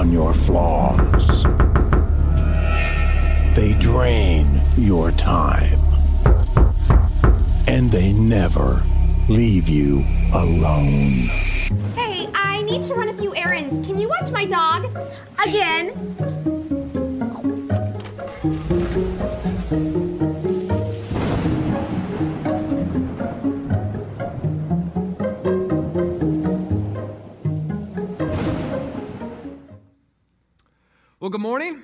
on your flaws. They drain your time. And they never leave you alone. Hey, I need to run a few errands. Can you watch my dog? Again. Well, good morning.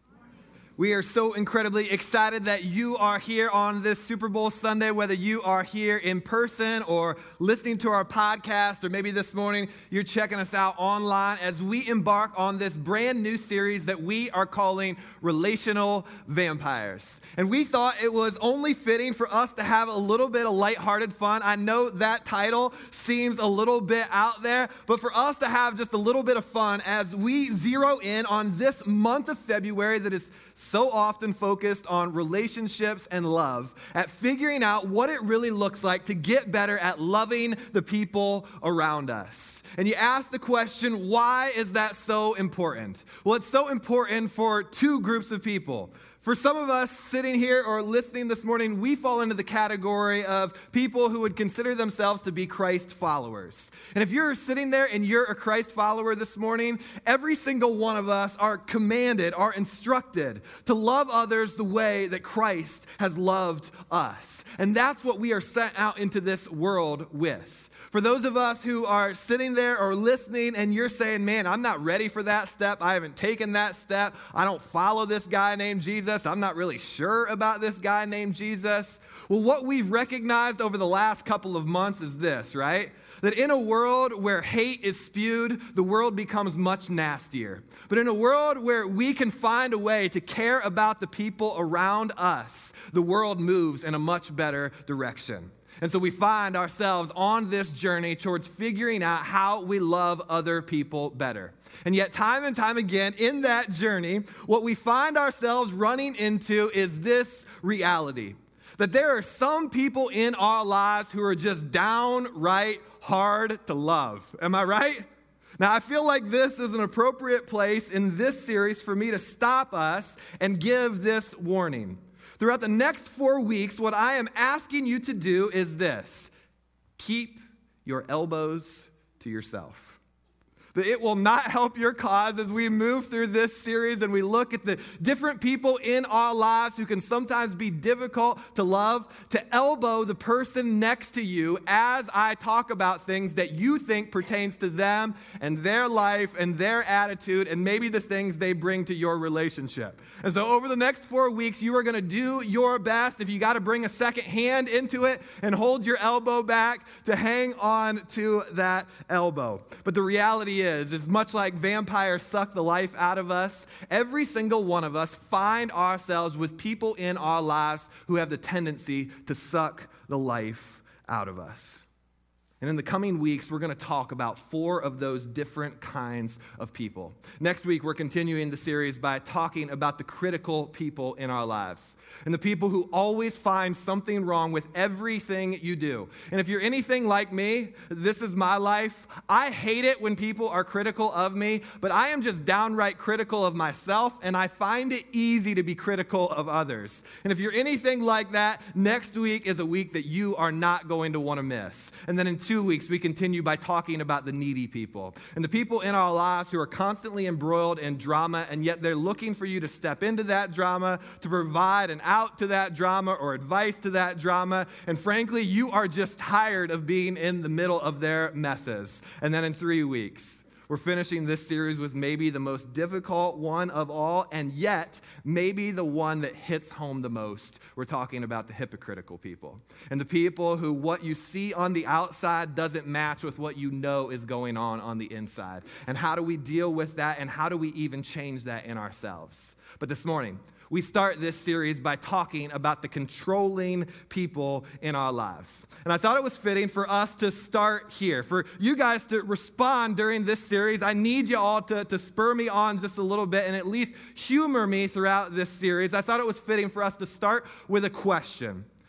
We are so incredibly excited that you are here on this Super Bowl Sunday, whether you are here in person or listening to our podcast, or maybe this morning you're checking us out online as we embark on this brand new series that we are calling Relational Vampires. And we thought it was only fitting for us to have a little bit of lighthearted fun. I know that title seems a little bit out there, but for us to have just a little bit of fun as we zero in on this month of February that is so often focused on relationships and love, at figuring out what it really looks like to get better at loving the people around us. And you ask the question, why is that so important? Well, it's so important for two groups of people. For some of us sitting here or listening this morning, we fall into the category of people who would consider themselves to be Christ followers. And if you're sitting there and you're a Christ follower this morning, every single one of us are commanded, are instructed to love others the way that Christ has loved us. And that's what we are sent out into this world with. For those of us who are sitting there or listening and you're saying, man, I'm not ready for that step. I haven't taken that step. I don't follow this guy named Jesus. I'm not really sure about this guy named Jesus. Well, what we've recognized over the last couple of months is this, right? That in a world where hate is spewed, the world becomes much nastier. But in a world where we can find a way to care about the people around us, the world moves in a much better direction. And so we find ourselves on this journey towards figuring out how we love other people better. And yet time and time again in that journey, what we find ourselves running into is this reality. That there are some people in our lives who are just downright hard to love. Am I right? Now, I feel like this is an appropriate place in this series for me to stop us and give this warning. Throughout the next 4 weeks, what I am asking you to do is this: keep your elbows to yourself. That it will not help your cause as we move through this series and we look at the different people in our lives who can sometimes be difficult to love, to elbow the person next to you as I talk about things that you think pertains to them and their life and their attitude and maybe the things they bring to your relationship. And so over the next 4 weeks, you are going to do your best. If you got to bring a second hand into it and hold your elbow back, to hang on to that elbow. But the reality is much like vampires suck the life out of us, every single one of us find ourselves with people in our lives who have the tendency to suck the life out of us. And in the coming weeks, we're going to talk about 4 of those different kinds of people. Next week, we're continuing the series by talking about the critical people in our lives and the people who always find something wrong with everything you do. And if you're anything like me, this is my life. I hate it when people are critical of me, but I am just downright critical of myself, and I find it easy to be critical of others. And if you're anything like that, next week is a week that you are not going to want to miss. And then in 2 weeks, we continue by talking about the needy people and the people in our lives who are constantly embroiled in drama, and yet they're looking for you to step into that drama, to provide an out to that drama or advice to that drama. And frankly, you are just tired of being in the middle of their messes. And then in 3 weeks, we're finishing this series with maybe the most difficult one of all, and yet maybe the one that hits home the most. We're talking about the hypocritical people and the people who what you see on the outside doesn't match with what you know is going on the inside. And how do we deal with that, and how do we even change that in ourselves? But this morning, we start this series by talking about the controlling people in our lives. And I thought it was fitting for us to start here. For you guys to respond during this series, I need you all to spur me on just a little bit and at least humor me throughout this series. I thought it was fitting for us to start with a question.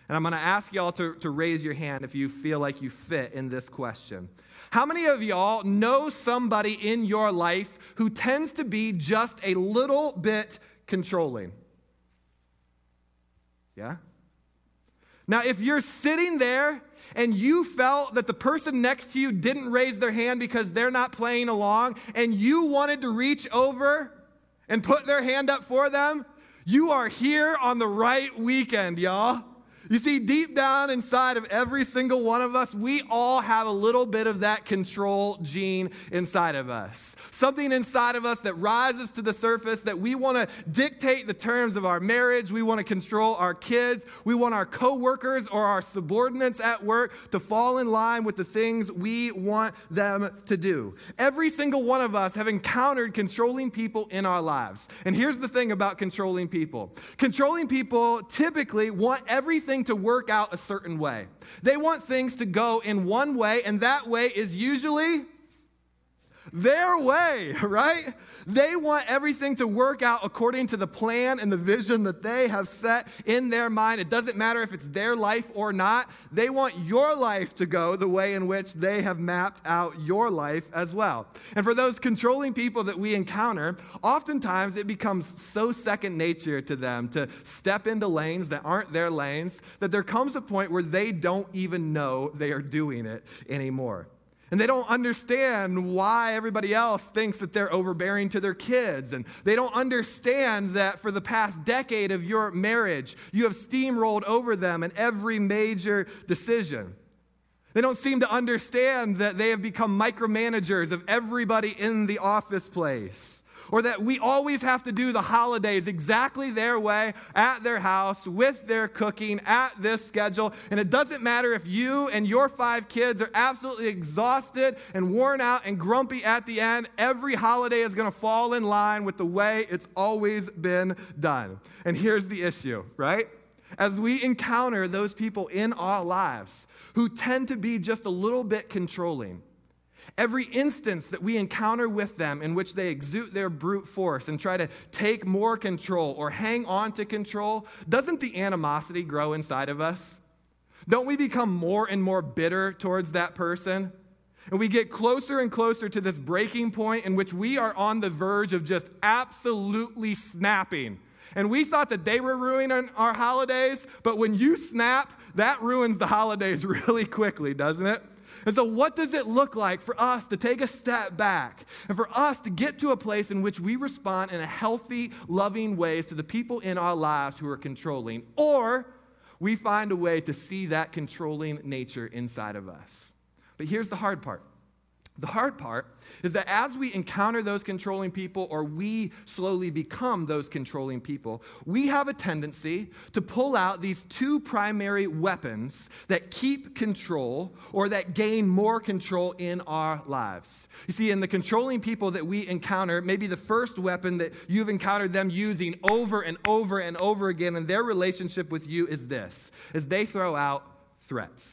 And I'm going to ask y'all to raise your hand if you feel like you fit in this question. How many of y'all know somebody in your life who tends to be just a little bit controlling? Yeah? Now, if you're sitting there and you felt that the person next to you didn't raise their hand because they're not playing along, and you wanted to reach over and put their hand up for them, you are here on the right weekend, y'all. You see, deep down inside of every single one of us, we all have a little bit of that control gene inside of us. Something inside of us that rises to the surface that we want to dictate the terms of our marriage. We want to control our kids. We want our coworkers or our subordinates at work to fall in line with the things we want them to do. Every single one of us have encountered controlling people in our lives. And here's the thing about controlling people. Controlling people typically want everything to work out a certain way. They want things to go in one way, and that way is usually their way, right? They want everything to work out according to the plan and the vision that they have set in their mind. It doesn't matter if it's their life or not. They want your life to go the way in which they have mapped out your life as well. And for those controlling people that we encounter, oftentimes it becomes so second nature to them to step into lanes that aren't their lanes that there comes a point where they don't even know they are doing it anymore. And they don't understand why everybody else thinks that they're overbearing to their kids. And they don't understand that for the past decade of your marriage, you have steamrolled over them in every major decision. They don't seem to understand that they have become micromanagers of everybody in the office place. Or that we always have to do the holidays exactly their way, at their house, with their cooking, at this schedule. And it doesn't matter if you and your 5 kids are absolutely exhausted and worn out and grumpy at the end. Every holiday is going to fall in line with the way it's always been done. And here's the issue, right? As we encounter those people in our lives who tend to be just a little bit controlling, every instance that we encounter with them in which they exude their brute force and try to take more control or hang on to control, doesn't the animosity grow inside of us? Don't we become more and more bitter towards that person? And we get closer and closer to this breaking point in which we are on the verge of just absolutely snapping. And we thought that they were ruining our holidays, but when you snap, that ruins the holidays really quickly, doesn't it? And so what does it look like for us to take a step back and for us to get to a place in which we respond in a healthy, loving ways to the people in our lives who are controlling, or we find a way to see that controlling nature inside of us? But here's the hard part. The hard part is that as we encounter those controlling people, or we slowly become those controlling people, we have a tendency to pull out these 2 primary weapons that keep control or that gain more control in our lives. You see, in the controlling people that we encounter, maybe the first weapon that you've encountered them using over and over and over again in their relationship with you is this, is they throw out threats.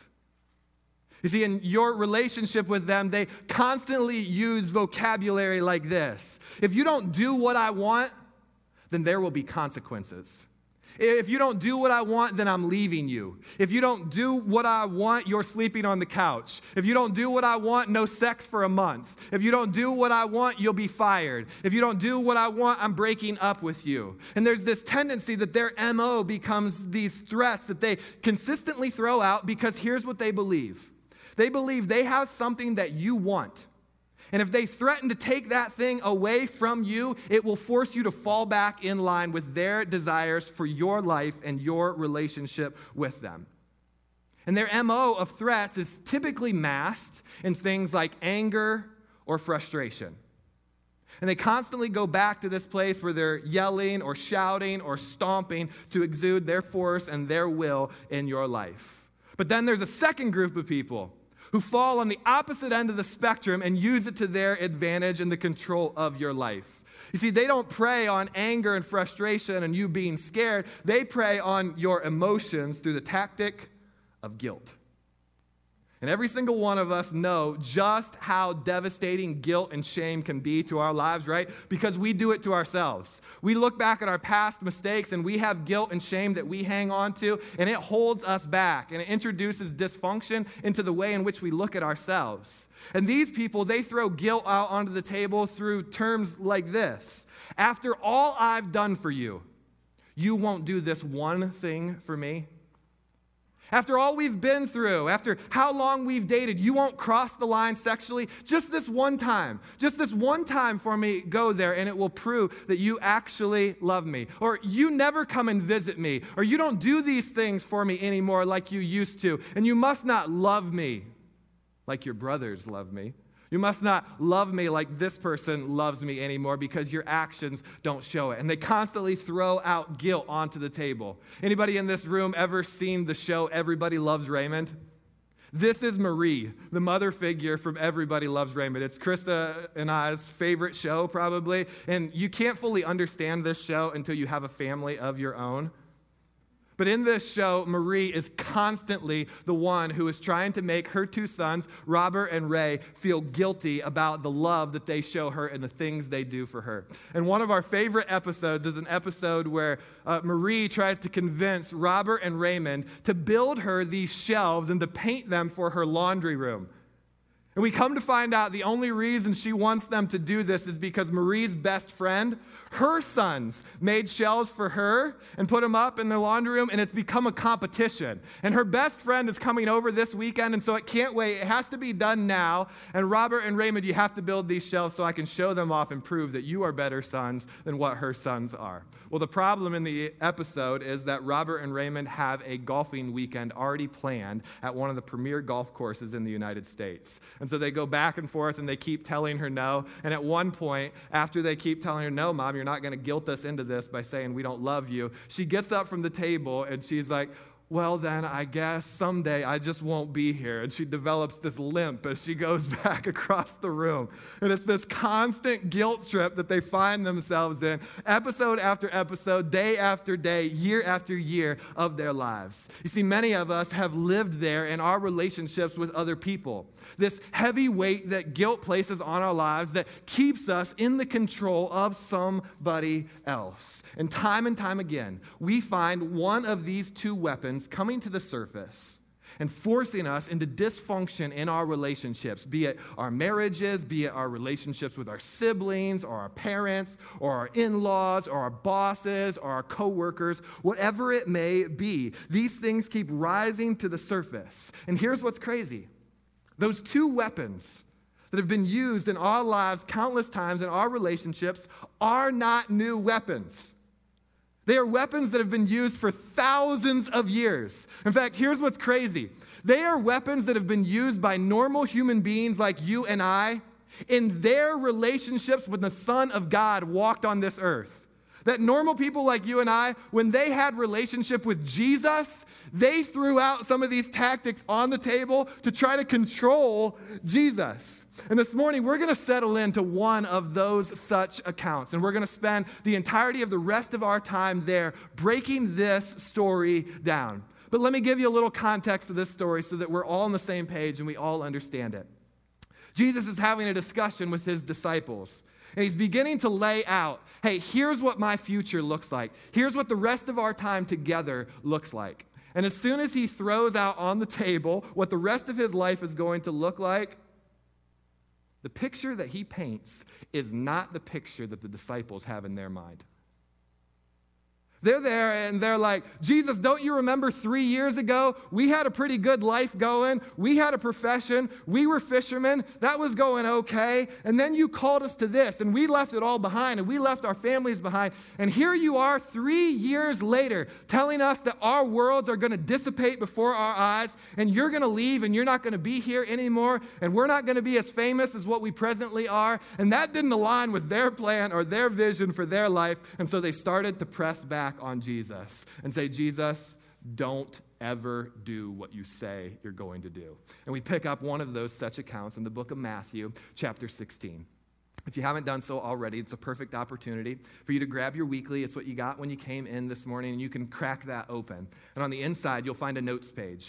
You see, in your relationship with them, they constantly use vocabulary like this. If you don't do what I want, then there will be consequences. If you don't do what I want, then I'm leaving you. If you don't do what I want, you're sleeping on the couch. If you don't do what I want, no sex for a month. If you don't do what I want, you'll be fired. If you don't do what I want, I'm breaking up with you. And there's this tendency that their MO becomes these threats that they consistently throw out because here's what they believe. They believe they have something that you want. And if they threaten to take that thing away from you, it will force you to fall back in line with their desires for your life and your relationship with them. And their MO of threats is typically masked in things like anger or frustration. And they constantly go back to this place where they're yelling or shouting or stomping to exude their force and their will in your life. But then there's a second group of people who fall on the opposite end of the spectrum and use it to their advantage in the control of your life. You see, they don't prey on anger and frustration and you being scared. They prey on your emotions through the tactic of guilt. And every single one of us know just how devastating guilt and shame can be to our lives, right? Because we do it to ourselves. We look back at our past mistakes and we have guilt and shame that we hang on to, and it holds us back, and it introduces dysfunction into the way in which we look at ourselves. And these people, they throw guilt out onto the table through terms like this. After all I've done for you, you won't do this one thing for me? After all we've been through, after how long we've dated, you won't cross the line sexually? Just this one time for me, go there, and it will prove that you actually love me. Or you never come and visit me, or you don't do these things for me anymore like you used to, and you must not love me like your brothers love me. You must not love me like this person loves me anymore because your actions don't show it. And they constantly throw out guilt onto the table. Anybody in this room ever seen the show Everybody Loves Raymond? This is Marie, the mother figure from Everybody Loves Raymond. It's Krista and I's favorite show probably. And you can't fully understand this show until you have a family of your own. But in this show, Marie is constantly the one who is trying to make her two sons, Robert and Ray, feel guilty about the love that they show her and the things they do for her. And one of our favorite episodes is an episode where Marie tries to convince Robert and Raymond to build her these shelves and to paint them for her laundry room. And we come to find out the only reason she wants them to do this is because Marie's best friend, her sons, made shelves for her and put them up in the laundry room, and it's become a competition. And her best friend is coming over this weekend, and so it can't wait. It has to be done now. And Robert and Raymond, you have to build these shelves so I can show them off and prove that you are better sons than what her sons are. Well, the problem in the episode is that Robert and Raymond have a golfing weekend already planned at one of the premier golf courses in the United States. And so they go back and forth, and they keep telling her no. And at one point, after they keep telling her, no, Mom, you're not going to guilt us into this by saying we don't love you, she gets up from the table, and she's like, well, then I guess someday I just won't be here. And she develops this limp as she goes back across the room. And it's this constant guilt trip that they find themselves in, episode after episode, day after day, year after year of their lives. You see, many of us have lived there in our relationships with other people. This heavy weight that guilt places on our lives that keeps us in the control of somebody else. And time again, we find one of these two weapons coming to the surface and forcing us into dysfunction in our relationships, be it our marriages, be it our relationships with our siblings or our parents or our in-laws or our bosses or our coworkers, whatever it may be. These things keep rising to the surface. And here's what's crazy. Those two weapons that have been used in our lives countless times in our relationships are not new weapons. They are weapons that have been used for thousands of years. In fact, here's what's crazy. They are weapons that have been used by normal human beings like you and I in their relationships when the Son of God walked on this earth. That normal people like you and I, when they had relationship with Jesus, they threw out some of these tactics on the table to try to control Jesus. And this morning, we're going to settle into one of those such accounts. And we're going to spend the entirety of the rest of our time there breaking this story down. But let me give you a little context of this story so that we're all on the same page and we all understand it. Jesus is having a discussion with his disciples. And he's beginning to lay out, hey, here's what my future looks like. Here's what the rest of our time together looks like. And as soon as he throws out on the table what the rest of his life is going to look like, the picture that he paints is not the picture that the disciples have in their mind. They're there and they're like, Jesus, don't you remember 3 years ago? We had a pretty good life going. We had a profession. We were fishermen. That was going okay. And then you called us to this and we left it all behind and we left our families behind. And here you are 3 years later telling us that our worlds are going to dissipate before our eyes and you're going to leave and you're not going to be here anymore and we're not going to be as famous as what we presently are. And that didn't align with their plan or their vision for their life. And so they started to press back on Jesus and say, Jesus, don't ever do what you say you're going to do. And we pick up one of those such accounts in the book of Matthew, chapter 16. If you haven't done so already, it's a perfect opportunity for you to grab your weekly. It's what you got when you came in this morning, and you can crack that open. And on the inside, you'll find a notes page.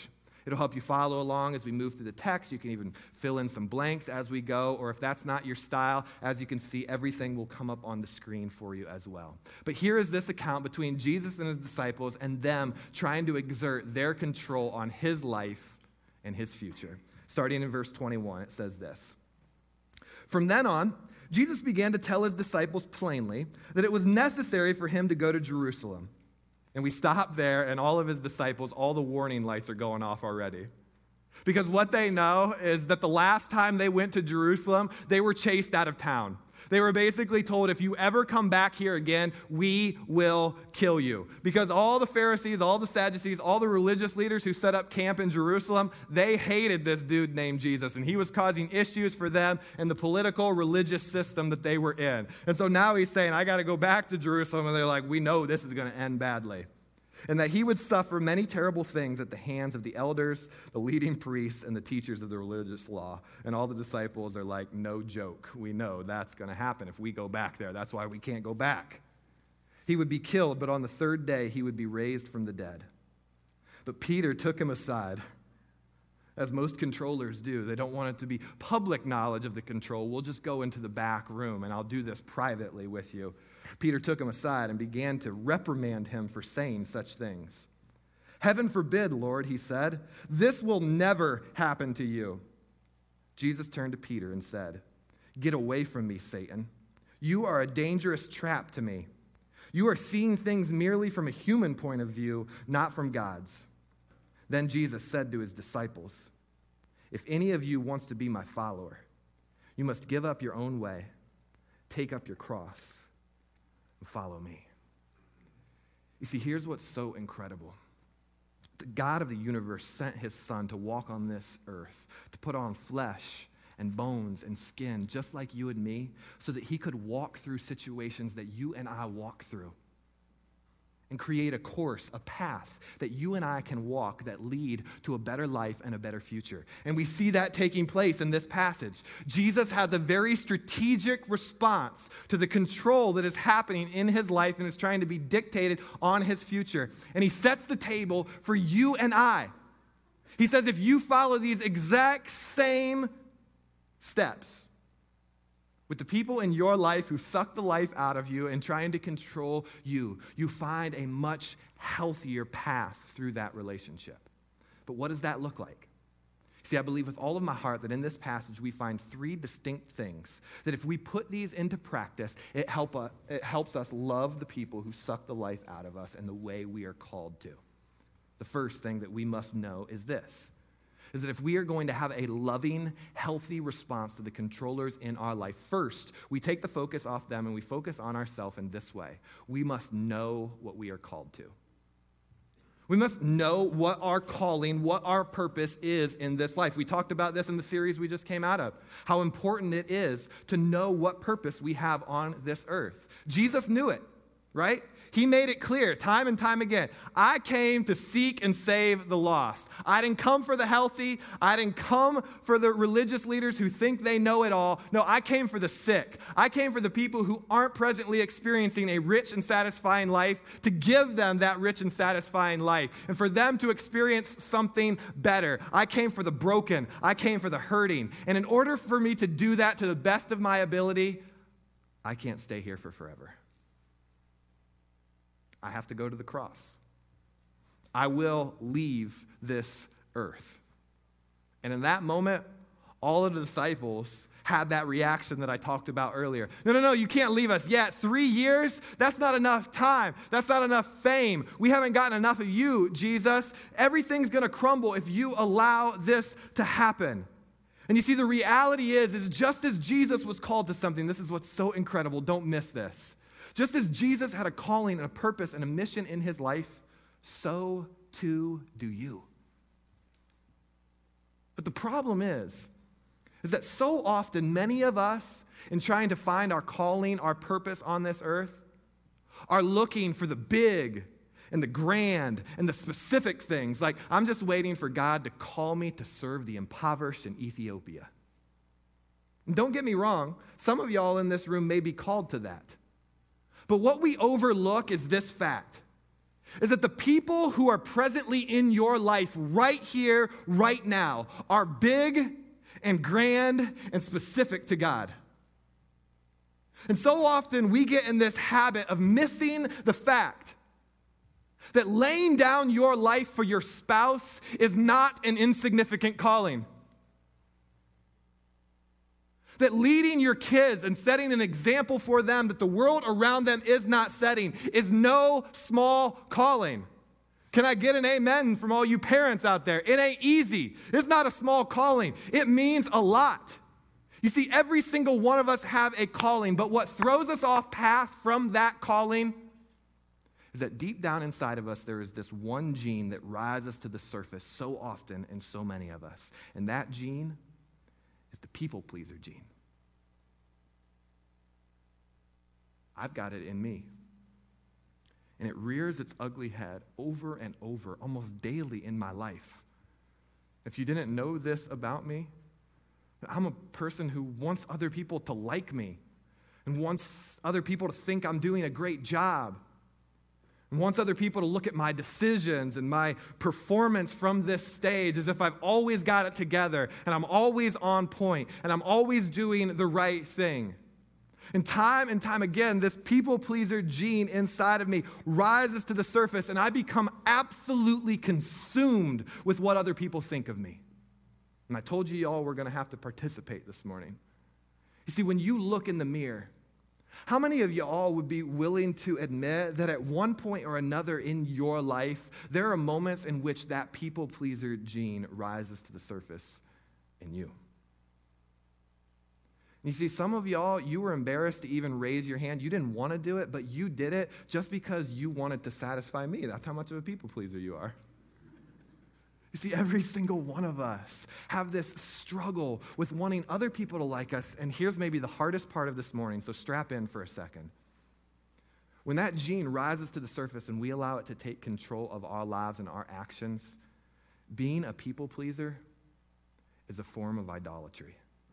It'll help you follow along as we move through the text. You can even fill in some blanks as we go, or if that's not your style, as you can see, everything will come up on the screen for you as well. But here is this account between Jesus and his disciples and them trying to exert their control on his life and his future. Starting in verse 21, it says this. From then on, Jesus began to tell his disciples plainly that it was necessary for him to go to Jerusalem. And we stop there, and all of his disciples, all the warning lights are going off already. Because what they know is that the last time they went to Jerusalem, they were chased out of town. They were basically told, if you ever come back here again, we will kill you. Because all the Pharisees, all the Sadducees, all the religious leaders who set up camp in Jerusalem, they hated this dude named Jesus. And he was causing issues for them in the political, religious system that they were in. And so now he's saying, I got to go back to Jerusalem. And they're like, we know this is going to end badly. And that he would suffer many terrible things at the hands of the elders, the leading priests, and the teachers of the religious law. And all the disciples are like, no joke. We know that's going to happen if we go back there. That's why we can't go back. He would be killed, but on the third day he would be raised from the dead. But Peter took him aside, as most controllers do. They don't want it to be public knowledge of the control. We'll just go into the back room, and I'll do this privately with you. Peter took him aside and began to reprimand him for saying such things. Heaven forbid, Lord, he said, this will never happen to you. Jesus turned to Peter and said, get away from me, Satan. You are a dangerous trap to me. You are seeing things merely from a human point of view, not from God's. Then Jesus said to his disciples, if any of you wants to be my follower, you must give up your own way, take up your cross, and follow me. You see, here's what's so incredible. The God of the universe sent his son to walk on this earth, to put on flesh and bones and skin, just like you and me, so that he could walk through situations that you and I walk through and create a course, a path that you and I can walk that lead to a better life and a better future. And we see that taking place in this passage. Jesus has a very strategic response to the control that is happening in his life and is trying to be dictated on his future. And he sets the table for you and I. He says, if you follow these exact same steps, with the people in your life who suck the life out of you and trying to control you, you find a much healthier path through that relationship. But what does that look like? See, I believe with all of my heart that in this passage we find three distinct things that if we put these into practice, it helps us love the people who suck the life out of us in the way we are called to. The first thing that we must know is this, is that if we are going to have a loving, healthy response to the controllers in our life, first, we take the focus off them and we focus on ourselves in this way. We must know what we are called to. We must know what our calling, what our purpose is in this life. We talked about this in the series we just came out of, how important it is to know what purpose we have on this earth. Jesus knew it, right? He made it clear time and time again. I came to seek and save the lost. I didn't come for the healthy. I didn't come for the religious leaders who think they know it all. No, I came for the sick. I came for the people who aren't presently experiencing a rich and satisfying life, to give them that rich and satisfying life and for them to experience something better. I came for the broken. I came for the hurting. And in order for me to do that to the best of my ability, I can't stay here for forever. I have to go to the cross. I will leave this earth. And in that moment, all of the disciples had that reaction that I talked about earlier. No, you can't leave us yet. 3 years? That's not enough time. That's not enough fame. We haven't gotten enough of you, Jesus. Everything's going to crumble if you allow this to happen. And you see, the reality is just as Jesus was called to something, this is what's so incredible. Don't miss this. Just as Jesus had a calling and a purpose and a mission in his life, so too do you. But the problem is that so often many of us, in trying to find our calling, our purpose on this earth, are looking for the big and the grand and the specific things. Like, I'm just waiting for God to call me to serve the impoverished in Ethiopia. And don't get me wrong, some of y'all in this room may be called to that. But what we overlook is this fact, is that the people who are presently in your life right here, right now, are big and grand and specific to God. And so often we get in this habit of missing the fact that laying down your life for your spouse is not an insignificant calling. That leading your kids and setting an example for them that the world around them is not setting is no small calling. Can I get an amen from all you parents out there? It ain't easy. It's not a small calling. It means a lot. You see, every single one of us have a calling, but what throws us off path from that calling is that deep down inside of us, there is this one gene that rises to the surface so often in so many of us. And that gene is the people pleaser gene. I've got it in me. And it rears its ugly head over and over, almost daily in my life. If you didn't know this about me, I'm a person who wants other people to like me and wants other people to think I'm doing a great job and wants other people to look at my decisions and my performance from this stage as if I've always got it together and I'm always on point and I'm always doing the right thing. And time again, this people-pleaser gene inside of me rises to the surface and I become absolutely consumed with what other people think of me. And I told you all we're going to have to participate this morning. You see, when you look in the mirror, how many of you all would be willing to admit that at one point or another in your life, there are moments in which that people-pleaser gene rises to the surface in you? You see, some of y'all, you were embarrassed to even raise your hand. You didn't want to do it, but you did it just because you wanted to satisfy me. That's how much of a people pleaser you are. You see, every single one of us have this struggle with wanting other people to like us. And here's maybe the hardest part of this morning, so strap in for a second. When that gene rises to the surface and we allow it to take control of our lives and our actions, being a people pleaser is a form of idolatry.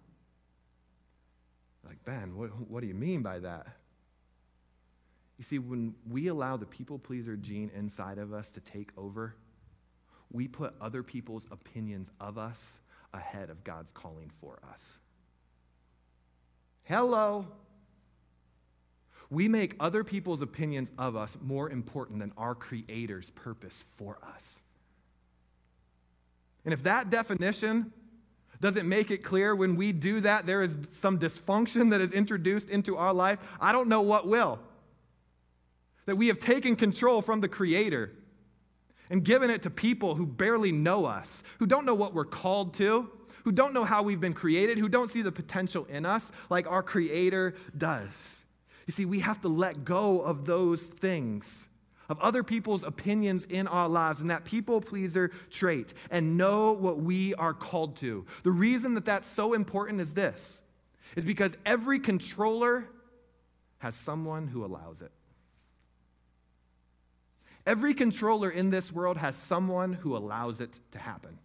Like, Ben, what do you mean by that? You see, when we allow the people pleaser gene inside of us to take over, we put other people's opinions of us ahead of God's calling for us. Hello. We make other people's opinions of us more important than our Creator's purpose for us. And if that definition doesn't make it clear when we do that, there is some dysfunction that is introduced into our life, I don't know what will. That we have taken control from the Creator and given it to people who barely know us, who don't know what we're called to, who don't know how we've been created, who don't see the potential in us like our Creator does. You see, we have to let go of those things, of other people's opinions in our lives and that people-pleaser trait, and know what we are called to. The reason that that's so important is this, is because every controller has someone who allows it. Every controller in this world has someone who allows it to happen.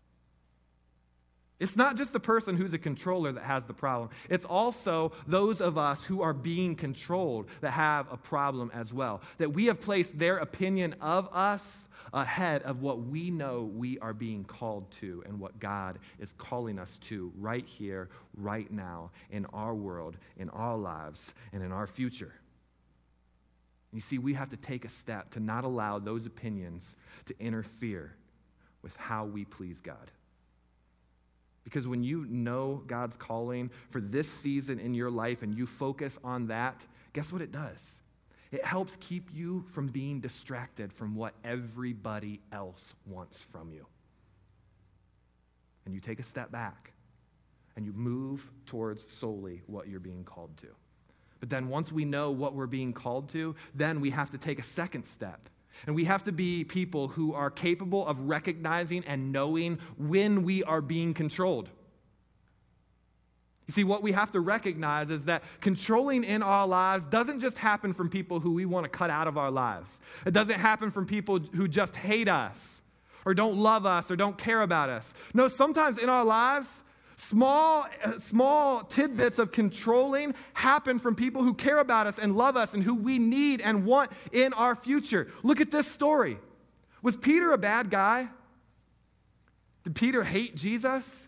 It's not just the person who's a controller that has the problem. It's also those of us who are being controlled that have a problem as well. That we have placed their opinion of us ahead of what we know we are being called to and what God is calling us to right here, right now, in our world, in our lives, and in our future. You see, we have to take a step to not allow those opinions to interfere with how we please God. Because when you know God's calling for this season in your life and you focus on that, guess what it does? It helps keep you from being distracted from what everybody else wants from you. And you take a step back and you move towards solely what you're being called to. But then once we know what we're being called to, then we have to take a second step. And we have to be people who are capable of recognizing and knowing when we are being controlled. You see, what we have to recognize is that controlling in our lives doesn't just happen from people who we want to cut out of our lives. It doesn't happen from people who just hate us or don't love us or don't care about us. No, sometimes in our lives, Small tidbits of controlling happen from people who care about us and love us and who we need and want in our future. Look at this story. Was Peter a bad guy? Did Peter hate Jesus?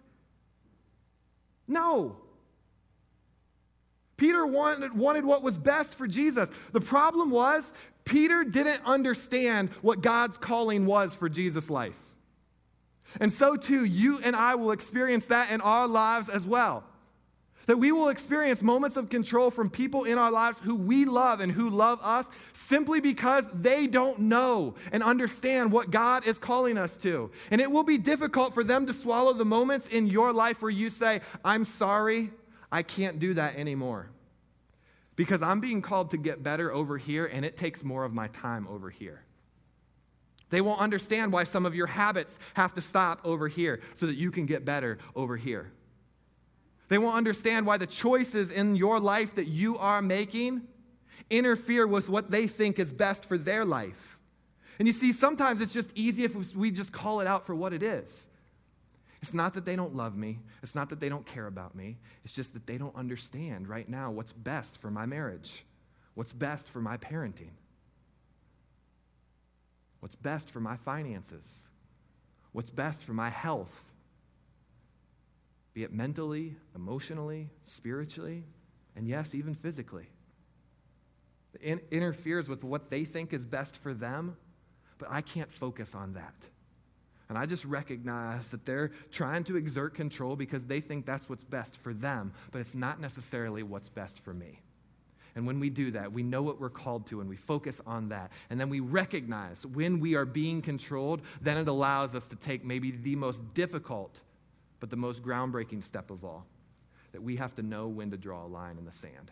No. Peter wanted what was best for Jesus. The problem was Peter didn't understand what God's calling was for Jesus' life. And so too, you and I will experience that in our lives as well. That we will experience moments of control from people in our lives who we love and who love us simply because they don't know and understand what God is calling us to. And it will be difficult for them to swallow the moments in your life where you say, I'm sorry, I can't do that anymore. Because I'm being called to get better over here, and it takes more of my time over here. They won't understand why some of your habits have to stop over here so that you can get better over here. They won't understand why the choices in your life that you are making interfere with what they think is best for their life. And you see, sometimes it's just easy if we just call it out for what it is. It's not that they don't love me. It's not that they don't care about me. It's just that they don't understand right now what's best for my marriage, what's best for my parenting, what's best for my finances, what's best for my health, be it mentally, emotionally, spiritually, and yes, even physically. It interferes with what they think is best for them, but I can't focus on that. And I just recognize that they're trying to exert control because they think that's what's best for them, but it's not necessarily what's best for me. And when we do that, we know what we're called to, and we focus on that. And then we recognize when we are being controlled, then it allows us to take maybe the most difficult, but the most groundbreaking step of all, that we have to know when to draw a line in the sand.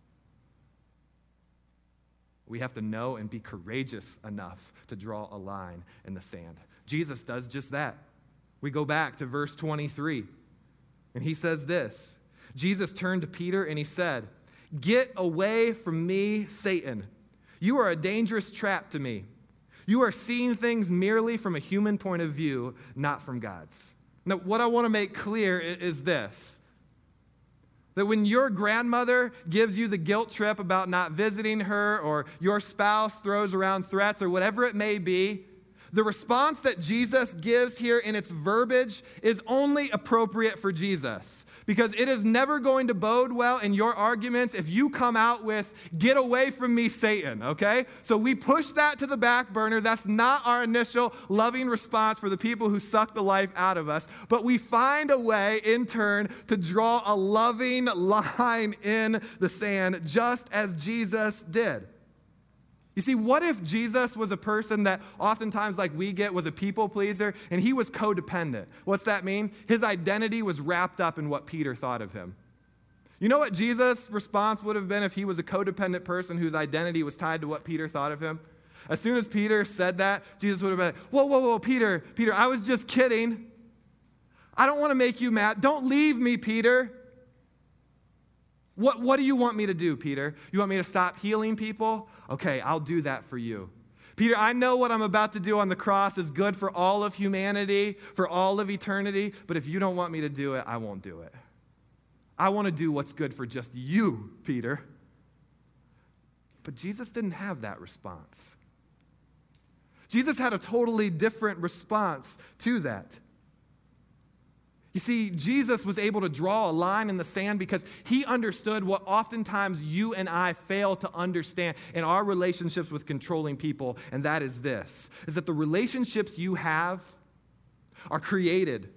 We have to know and be courageous enough to draw a line in the sand. Jesus does just that. We go back to verse 23, and he says this. Jesus turned to Peter and he said, "Get away from me, Satan. You are a dangerous trap to me. You are seeing things merely from a human point of view, not from God's." Now, what I want to make clear is this. That when your grandmother gives you the guilt trip about not visiting her, or your spouse throws around threats, or whatever it may be, the response that Jesus gives here in its verbiage is only appropriate for Jesus, because it is never going to bode well in your arguments if you come out with, "Get away from me, Satan," okay? So we push that to the back burner. That's not our initial loving response for the people who suck the life out of us, but we find a way in turn to draw a loving line in the sand, just as Jesus did. You see, what if Jesus was a person that oftentimes, like we get, was a people pleaser, and he was codependent? What's that mean? His identity was wrapped up in what Peter thought of him. You know what Jesus' response would have been if he was a codependent person whose identity was tied to what Peter thought of him? As soon as Peter said that, Jesus would have been like, whoa, Peter, I was just kidding. I don't want to make you mad. Don't leave me, Peter. What do you want me to do, Peter? You want me to stop healing people? Okay, I'll do that for you. Peter, I know what I'm about to do on the cross is good for all of humanity, for all of eternity, but if you don't want me to do it, I won't do it. I want to do what's good for just you, Peter. But Jesus didn't have that response. Jesus had a totally different response to that. You see, Jesus was able to draw a line in the sand because he understood what oftentimes you and I fail to understand in our relationships with controlling people, and that is this, is that the relationships you have are created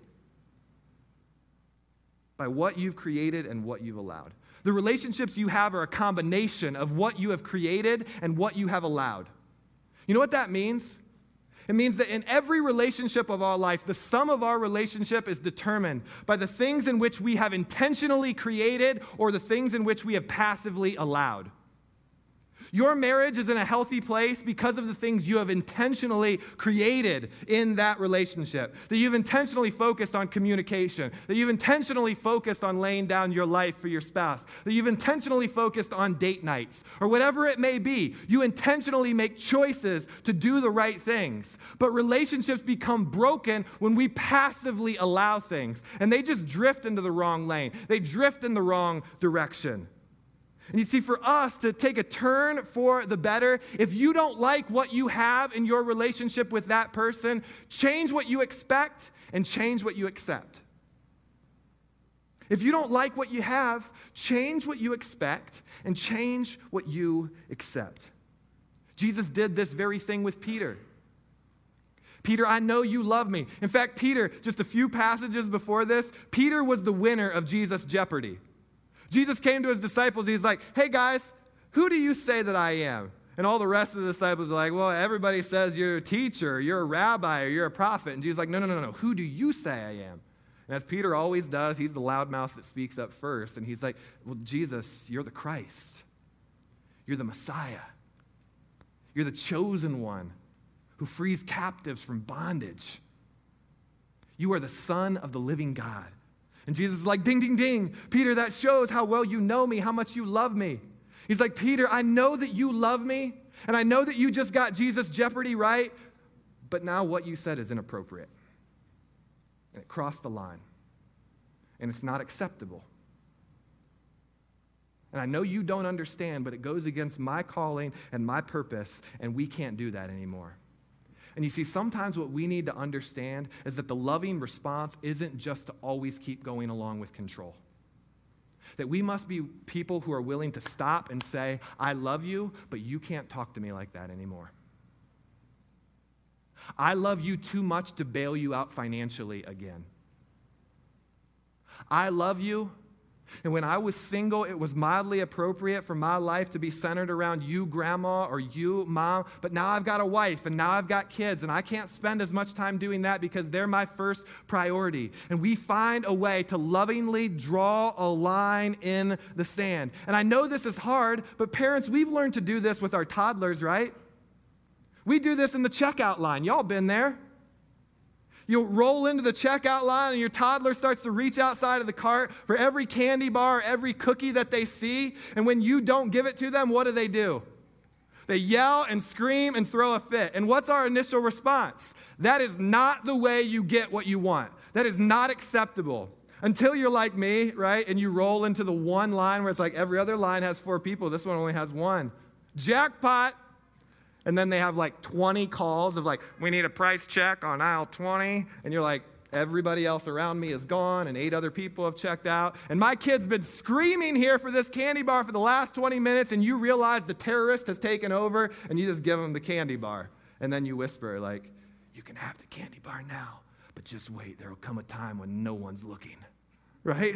by what you've created and what you've allowed. The relationships you have are a combination of what you have created and what you have allowed. You know what that means? It means that in every relationship of our life, the sum of our relationship is determined by the things in which we have intentionally created or the things in which we have passively allowed. Your marriage is in a healthy place because of the things you have intentionally created in that relationship. That you've intentionally focused on communication. That you've intentionally focused on laying down your life for your spouse. That you've intentionally focused on date nights. Or whatever it may be, you intentionally make choices to do the right things. But relationships become broken when we passively allow things. And they just drift into the wrong lane. They drift in the wrong direction. And you see, for us to take a turn for the better, if you don't like what you have in your relationship with that person, change what you expect and change what you accept. If you don't like what you have, change what you expect and change what you accept. Jesus did this very thing with Peter. Peter, I know you love me. In fact, Peter, just a few passages before this, Peter was the winner of Jesus' Jeopardy. Jesus came to his disciples. He's like, hey, guys, who do you say that I am? And all the rest of the disciples are like, well, everybody says you're a teacher, you're a rabbi, or you're a prophet. And Jesus is like, no. Who do you say I am? And as Peter always does, he's the loudmouth that speaks up first. And he's like, well, Jesus, you're the Christ. You're the Messiah. You're the chosen one who frees captives from bondage. You are the Son of the living God. And Jesus is like, ding, ding, ding. Peter, that shows how well you know me, how much you love me. He's like, Peter, I know that you love me, and I know that you just got Jesus' Jeopardy right, but now what you said is inappropriate. And it crossed the line. And it's not acceptable. And I know you don't understand, but it goes against my calling and my purpose, and we can't do that anymore. And you see, sometimes what we need to understand is that the loving response isn't just to always keep going along with control. That we must be people who are willing to stop and say, I love you, but you can't talk to me like that anymore. I love you too much to bail you out financially again. I love you. And when I was single, it was mildly appropriate for my life to be centered around you, grandma, or you, mom. But now I've got a wife, and now I've got kids, and I can't spend as much time doing that because they're my first priority. And we find a way to lovingly draw a line in the sand. And I know this is hard, but parents, we've learned to do this with our toddlers, right? We do this in the checkout line. Y'all been there? You'll roll into the checkout line and your toddler starts to reach outside of the cart for every candy bar, every cookie that they see. And when you don't give it to them, what do? They yell and scream and throw a fit. And what's our initial response? That is not the way you get what you want. That is not acceptable. Until you're like me, right? And you roll into the one line where it's like every other line has 4 people. This one only has 1. Jackpot. And then they have like 20 calls of like, we need a price check on aisle 20. And you're like, everybody else around me is gone and 8 other people have checked out. And my kid's been screaming here for this candy bar for the last 20 minutes. And you realize the terrorist has taken over and you just give him the candy bar. And then you whisper like, you can have the candy bar now, but just wait. There will come a time when no one's looking, right?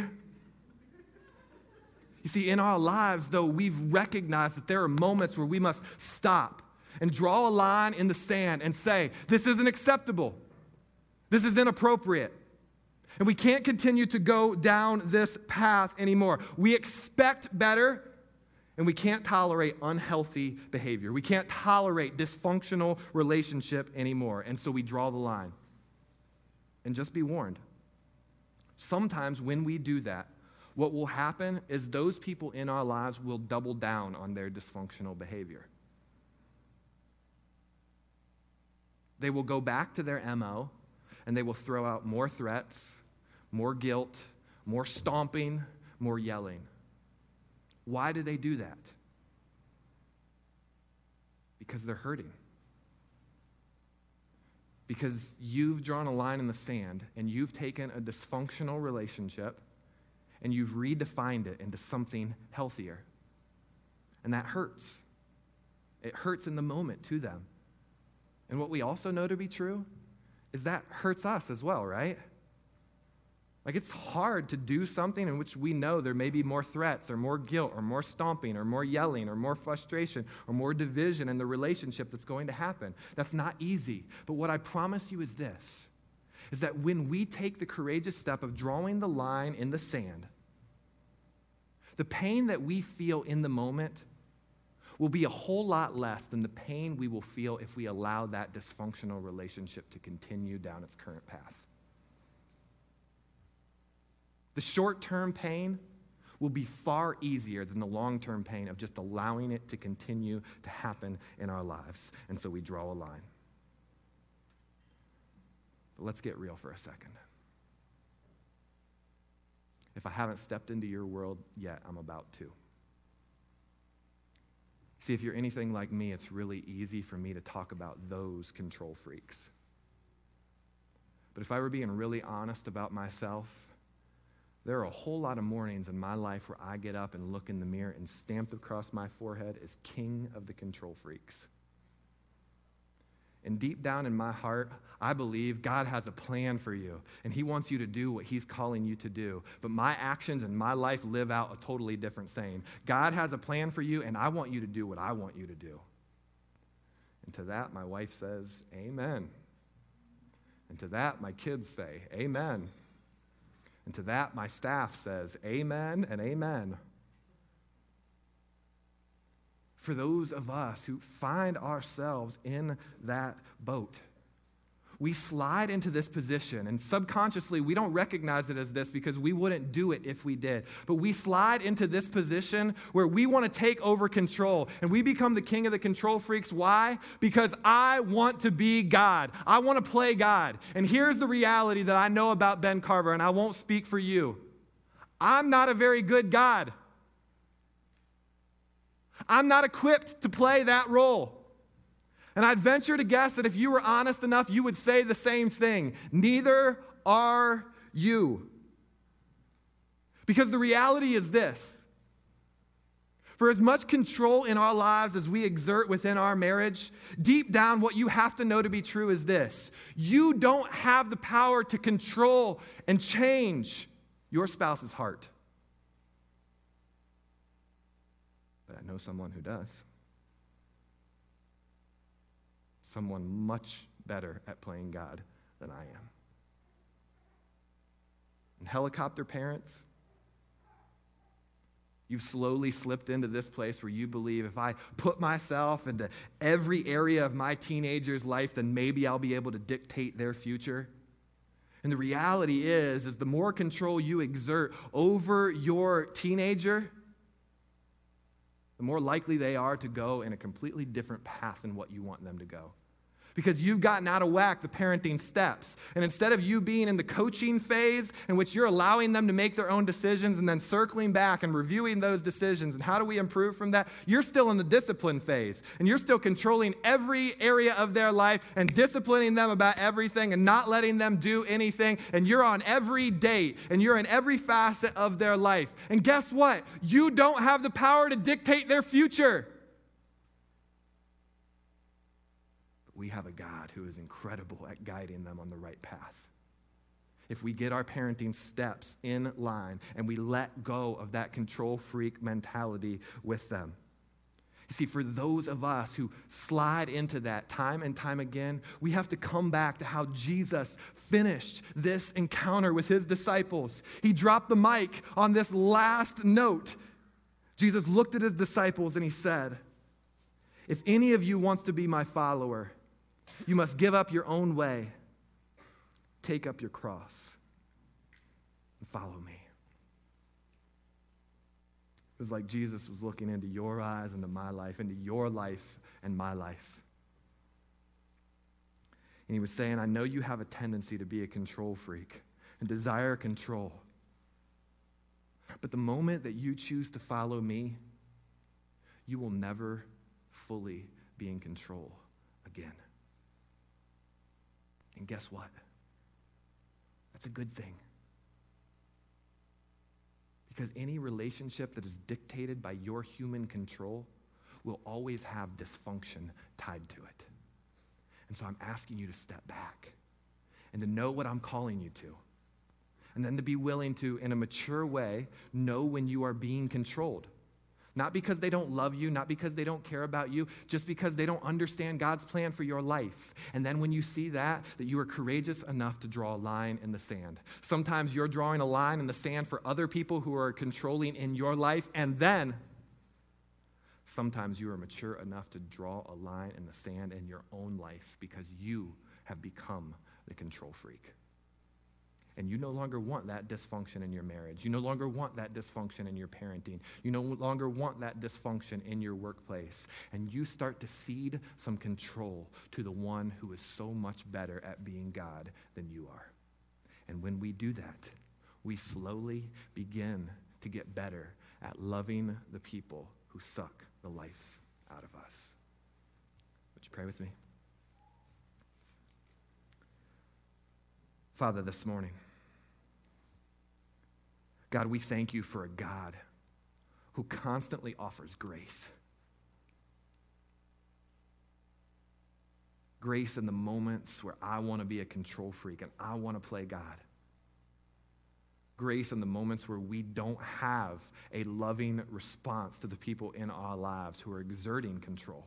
You see, in our lives, though, we've recognized that there are moments where we must stop and draw a line in the sand and say, this isn't acceptable. This is inappropriate. And we can't continue to go down this path anymore. We expect better, and we can't tolerate unhealthy behavior. We can't tolerate dysfunctional relationship anymore. And so we draw the line. And just be warned, sometimes when we do that, what will happen is those people in our lives will double down on their dysfunctional behavior. They will go back to their MO, and they will throw out more threats, more guilt, more stomping, more yelling. Why do they do that? Because they're hurting. Because you've drawn a line in the sand, and you've taken a dysfunctional relationship, and you've redefined it into something healthier. And that hurts. It hurts in the moment to them. And what we also know to be true is that hurts us as well, right? Like it's hard to do something in which we know there may be more threats or more guilt or more stomping or more yelling or more frustration or more division in the relationship that's going to happen. That's not easy. But what I promise you is this, is that when we take the courageous step of drawing the line in the sand, the pain that we feel in the moment will be a whole lot less than the pain we will feel if we allow that dysfunctional relationship to continue down its current path. The short-term pain will be far easier than the long-term pain of just allowing it to continue to happen in our lives. And so we draw a line. But let's get real for a second. If I haven't stepped into your world yet, I'm about to. See, if you're anything like me, it's really easy for me to talk about those control freaks. But if I were being really honest about myself, there are a whole lot of mornings in my life where I get up and look in the mirror and stamped across my forehead is king of the control freaks. And deep down in my heart, I believe God has a plan for you, and he wants you to do what he's calling you to do. But my actions and my life live out a totally different saying. God has a plan for you, and I want you to do what I want you to do. And to that, my wife says, amen. And to that, my kids say, amen. And to that, my staff says, amen and amen. For those of us who find ourselves in that boat, we slide into this position, and subconsciously, we don't recognize it as this because we wouldn't do it if we did. But we slide into this position where we want to take over control, and we become the king of the control freaks. Why? Because I want to be God. I want to play God. And here's the reality that I know about Ben Carver, and I won't speak for you. I'm not a very good God. I'm not equipped to play that role. And I'd venture to guess that if you were honest enough, you would say the same thing. Neither are you. Because the reality is this. For as much control in our lives as we exert within our marriage, deep down what you have to know to be true is this. You don't have the power to control and change your spouse's heart. But I know someone who does. Someone much better at playing God than I am. And helicopter parents, you've slowly slipped into this place where you believe if I put myself into every area of my teenager's life, then maybe I'll be able to dictate their future. And the reality is the more control you exert over your teenager, the more likely they are to go in a completely different path than what you want them to go. Because you've gotten out of whack the parenting steps. And instead of you being in the coaching phase in which you're allowing them to make their own decisions and then circling back and reviewing those decisions and how do we improve from that, you're still in the discipline phase. And you're still controlling every area of their life and disciplining them about everything and not letting them do anything. And you're on every date and you're in every facet of their life. And guess what? You don't have the power to dictate their future. We have a God who is incredible at guiding them on the right path. If we get our parenting steps in line and we let go of that control freak mentality with them. You see, for those of us who slide into that time and time again, we have to come back to how Jesus finished this encounter with his disciples. He dropped the mic on this last note. Jesus looked at his disciples and he said, "If any of you wants to be my follower, you must give up your own way, take up your cross, and follow me." It was like Jesus was looking into your eyes, into my life, into your life and my life. And he was saying, I know you have a tendency to be a control freak and desire control. But the moment that you choose to follow me, you will never fully be in control again. And guess what? That's a good thing. Because any relationship that is dictated by your human control will always have dysfunction tied to it. And so I'm asking you to step back and to know what I'm calling you to. And then to be willing to, in a mature way, know when you are being controlled. Not because they don't love you, not because they don't care about you, just because they don't understand God's plan for your life. And then when you see that you are courageous enough to draw a line in the sand. Sometimes you're drawing a line in the sand for other people who are controlling in your life, and then sometimes you are mature enough to draw a line in the sand in your own life because you have become the control freak. And you no longer want that dysfunction in your marriage. You no longer want that dysfunction in your parenting. You no longer want that dysfunction in your workplace. And you start to cede some control to the one who is so much better at being God than you are. And when we do that, we slowly begin to get better at loving the people who suck the life out of us. Would you pray with me? Father, this morning, God, we thank you for a God who constantly offers grace. Grace in the moments where I want to be a control freak and I want to play God. Grace in the moments where we don't have a loving response to the people in our lives who are exerting control.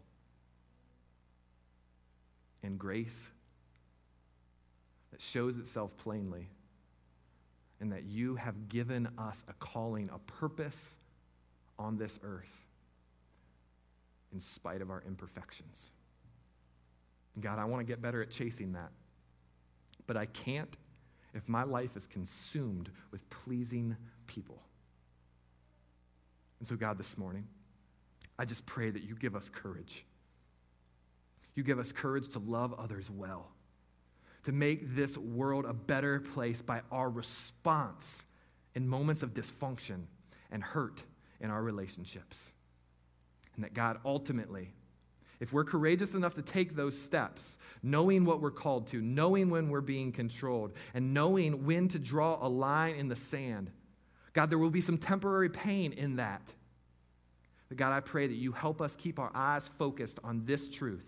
And grace that shows itself plainly in that you have given us a calling, a purpose on this earth in spite of our imperfections. God, I want to get better at chasing that, but I can't if my life is consumed with pleasing people. And so, God, this morning, I just pray that you give us courage. You give us courage to love others well, to make this world a better place by our response in moments of dysfunction and hurt in our relationships. And that, God, ultimately, if we're courageous enough to take those steps, knowing what we're called to, knowing when we're being controlled, and knowing when to draw a line in the sand, God, there will be some temporary pain in that. But God, I pray that you help us keep our eyes focused on this truth.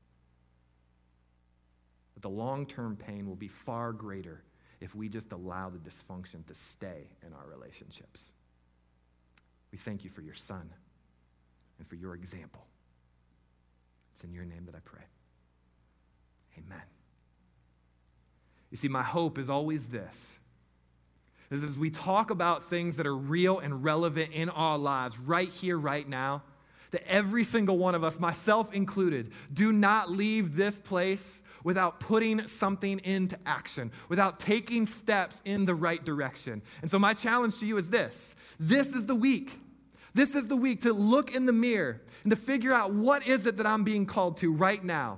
But the long-term pain will be far greater if we just allow the dysfunction to stay in our relationships. We thank you for your Son and for your example. It's in your name that I pray. Amen. You see, my hope is always this. Is as we talk about things that are real and relevant in our lives right here, right now, that every single one of us, myself included, do not leave this place without putting something into action, without taking steps in the right direction. And so my challenge to you is this. This is the week. This is the week to look in the mirror and to figure out what is it that I'm being called to right now.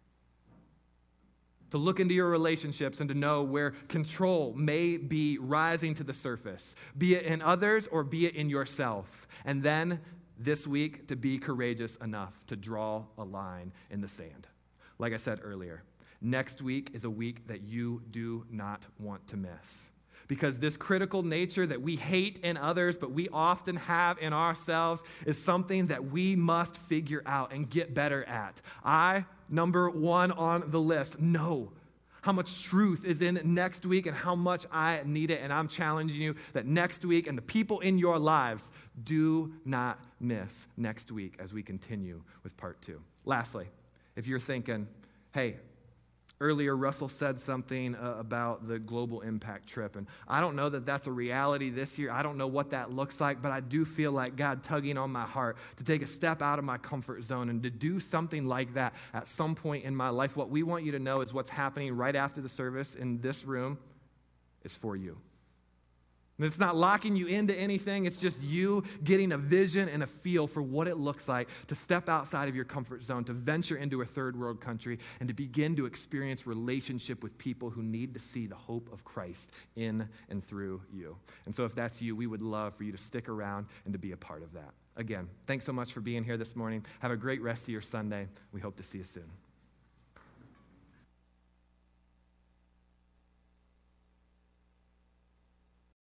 To look into your relationships and to know where control may be rising to the surface, be it in others or be it in yourself. And then this week to be courageous enough to draw a line in the sand. Like I said earlier, next week is a week that you do not want to miss. Because this critical nature that we hate in others, but we often have in ourselves, is something that we must figure out and get better at. I, number one on the list, know how much truth is in next week and how much I need it. And I'm challenging you that next week and the people in your lives, do not miss next week as we continue with part 2. Lastly, if you're thinking, hey, earlier, Russell said something about the global impact trip, and I don't know that that's a reality this year. I don't know what that looks like, but I do feel like God tugging on my heart to take a step out of my comfort zone and to do something like that at some point in my life. What we want you to know is what's happening right after the service in this room is for you. And it's not locking you into anything. It's just you getting a vision and a feel for what it looks like to step outside of your comfort zone, to venture into a third world country, and to begin to experience relationship with people who need to see the hope of Christ in and through you. And so if that's you, we would love for you to stick around and to be a part of that. Again, thanks so much for being here this morning. Have a great rest of your Sunday. We hope to see you soon.